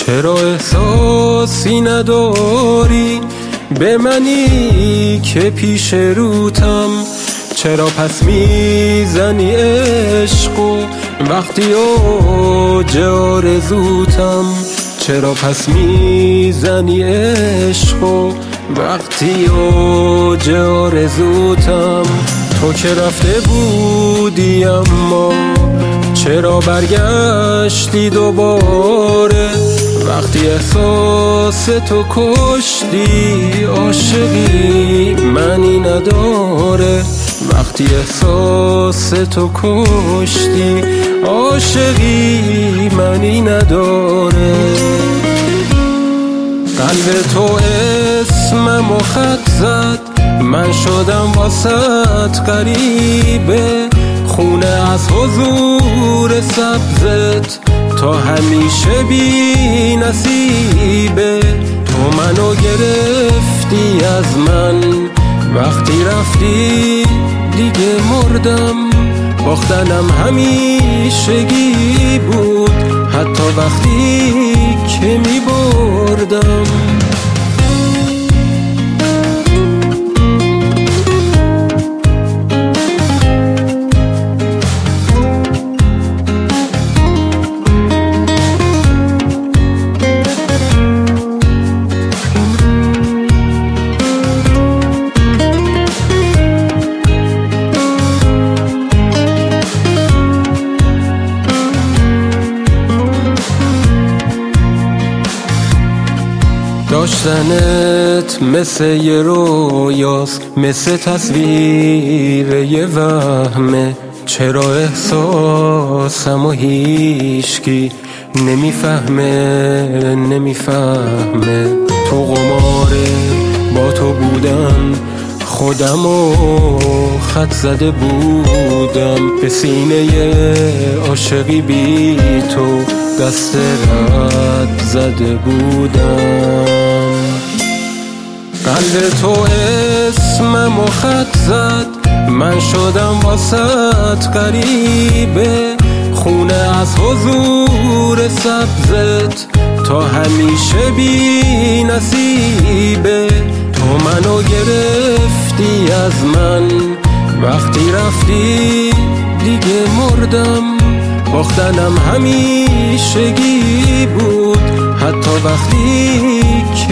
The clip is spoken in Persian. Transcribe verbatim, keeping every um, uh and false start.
چرا احساسی نداری به منی که پیش روتم؟ چرا پس میزنی عشقو وقتی اوج آرزوتم؟ چرا پس میزنی عشقو وقتی اوج آرزوتم؟ تو که رفته بودی اما چرا برگشتی دوباره؟ وقتی احساس تو کشتی عاشقی منی نداره. وقتی احساس تو کشتی عاشقی منی نداره. قلب تو اسممو خط زد، من شدم واسط غریبه. خونه از حضور سبزت تا همیشه بی نصیبه. تو منو گرفتی از من، وقتی رفتی دیگه مردم. باختنم همیشگی بود، حتی وقتی که می بردم. داشتنت مثل یه رویاست، مثل تصویر یه وهمه. چرا احساسمو هیچکی نمیفهمه نمیفهمه؟ تو قماره با تو بودم، خودمو خط زده بودم. به سینه عاشقی بی تو دست رد زده بودم. قلب تو اسممو خط زد، من شدم واسط غریبه. خونه از حضور سبزت تا همیشه بی نصیبه. تو منو گرفتی از من، وقتی رفتی دیگه مردم. باختنم همیشگی بود، حتی وقتی